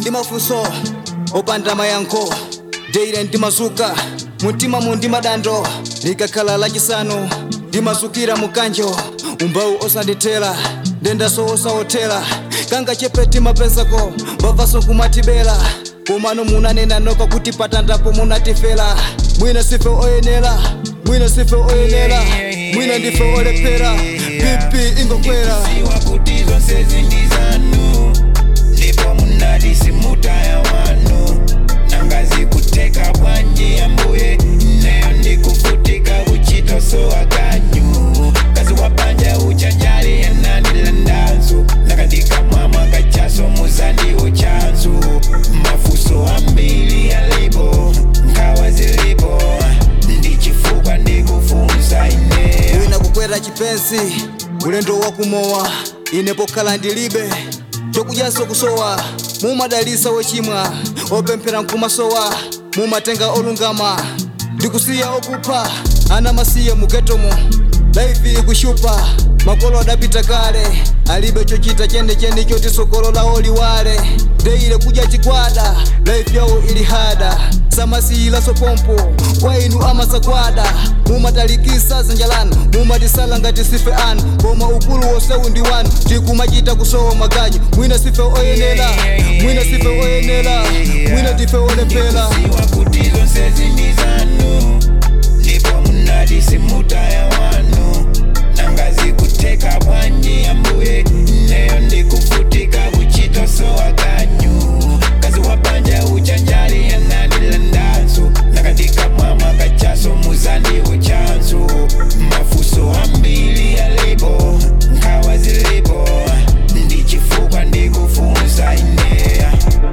mafuso opanda mayankho deire ndimazuka mutima mundima dando likakhala lachisanu ndimazukira mukanjo umbau osandithera ndendaso osaothera kanga chepeti mapezako mbavaso kumatibela komano munanena noka kuti patandapo munatifera mwina sife oyenera mwina sife oyenera mwina ndife olephera pipi ingokwera kuti zonse zindizanu ndipo munadisi mutaya wanu nangazi kuteka bwanji ambuye neyo ndikufutika kuchitoso akanyu kazi wapanja uchanjali yananilandazo nakandika mwama kachaso muzandiwo chanzo mafuso ambili yalipo nkawa zilipo ndichifukwa ndikufunsa ine wina kukwera chipensi ulendo wakumowa ine pokhala ndilibe chokudyaso kusowa mumadalisa wochimwa opemphera nkumasowa mumatenga olungama ndikusiya okupha ana masiye mugetomo laifi ikushupa makolo adapita kale alibe chochita chene choti sokolo lawo liwale deire kudya chikwada laifi yawo ili hada samasiyilaso pompo kwa inu amasagwada mumatalikisa zinjalanu mumatisala ngati sife anu koma ukulu wosewu ndi wanu tikumachita kusowa maganyu mwina sife oyenera mwina sife oyenera mwina tife olephera kuti zonse zindizanu ndipo munadisi mutaya wanu nangazi kuteka bwanji ambuye neyo ndikufutika kuchitoso akanyu kazi wapanja uchanjali yananilandazo nakandika mwama kachaso muzandiwo chanzo mafuso ambili yalipo nkawa zilipo ndichifukwa ndikufunsa ineya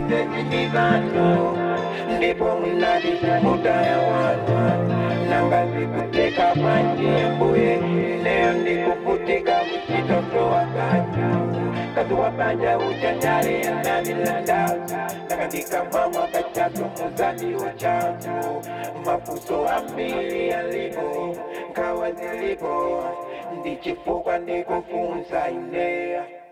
ndipo munadisi mutaya wanu nangazi kuteka bwanji ambuye neyo ndikufutika kuchitoso akanyu kazi wapanja uchanjali yananilandazo nakandika mwama kachaso muzandiwo chanzo mafuso ambili yalipo nkawa zilipo ndichifukwa ndikufunsa ineya